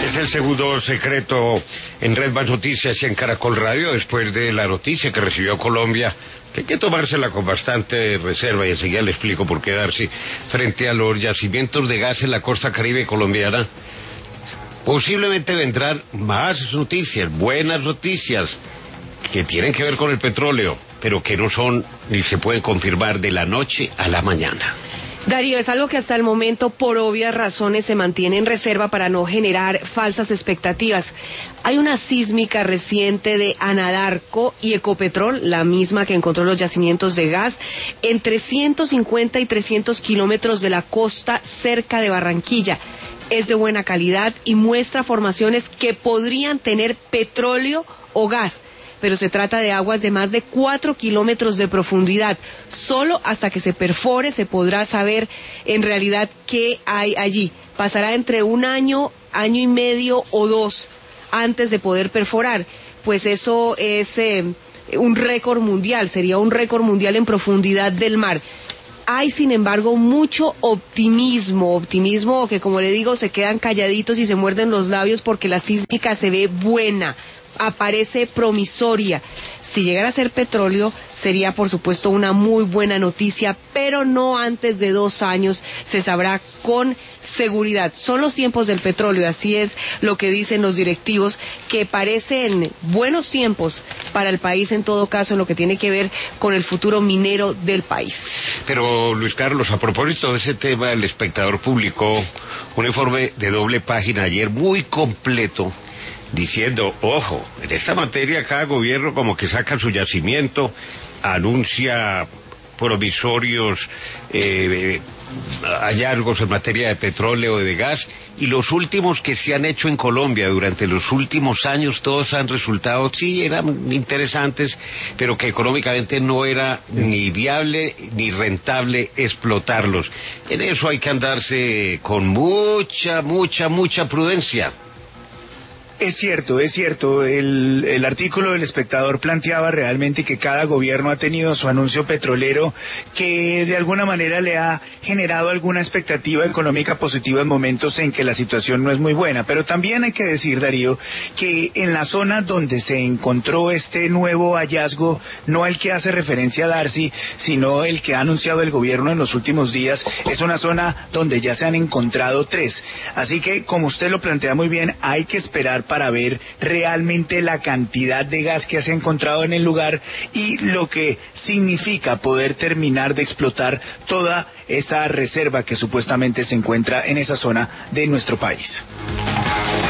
Es el segundo secreto en Red Más Noticias y en Caracol Radio, después de la noticia que recibió Colombia, que hay que tomársela con bastante reserva, y enseguida le explico por qué, Darcy, frente a los yacimientos de gas en la costa caribe colombiana. Posiblemente vendrán más noticias, buenas noticias, que tienen que ver con el petróleo, pero que no son ni se pueden confirmar de la noche a la mañana. Darío, es algo que hasta el momento, por obvias razones, se mantiene en reserva para no generar falsas expectativas. Hay una sísmica reciente de Anadarko y Ecopetrol, la misma que encontró los yacimientos de gas, entre 150 y 300 kilómetros de la costa cerca de Barranquilla. Es de buena calidad y muestra formaciones que podrían tener petróleo o gas, pero se trata de aguas de más de 4 kilómetros de profundidad. Solo hasta que se perfore se podrá saber en realidad qué hay allí. Pasará entre un año, año y medio o 2 antes de poder perforar. Pues eso es un récord mundial, sería un récord mundial en profundidad del mar. Hay, sin embargo, mucho optimismo que, como le digo, se quedan calladitos y se muerden los labios porque la sísmica se ve buena, aparece promisoria. Si llegara a ser petróleo, sería por supuesto una muy buena noticia, pero no antes de 2 años se sabrá con seguridad. Son los tiempos del petróleo, así es lo que dicen los directivos, que parecen buenos tiempos para el país en todo caso, en lo que tiene que ver con el futuro minero del país. Pero, Luis Carlos, a propósito de ese tema, El Espectador publicó un informe de doble página ayer muy completo, diciendo, ojo, en esta materia cada gobierno como que saca su yacimiento, anuncia provisorios hallazgos en materia de petróleo o de gas, y los últimos que se han hecho en Colombia durante los últimos años, todos han resultado, sí, eran interesantes, pero que económicamente no era ni viable ni rentable explotarlos. En eso hay que andarse con mucha prudencia. Es cierto. El artículo del Espectador planteaba realmente que cada gobierno ha tenido su anuncio petrolero que de alguna manera le ha generado alguna expectativa económica positiva en momentos en que la situación no es muy buena. Pero también hay que decir, Darío, que en la zona donde se encontró este nuevo hallazgo, no el que hace referencia a Darcy, sino el que ha anunciado el gobierno en los últimos días, es una zona donde ya se han encontrado 3. Así que, como usted lo plantea muy bien, hay que esperar para ver realmente la cantidad de gas que se ha encontrado en el lugar y lo que significa poder terminar de explotar toda esa reserva que supuestamente se encuentra en esa zona de nuestro país.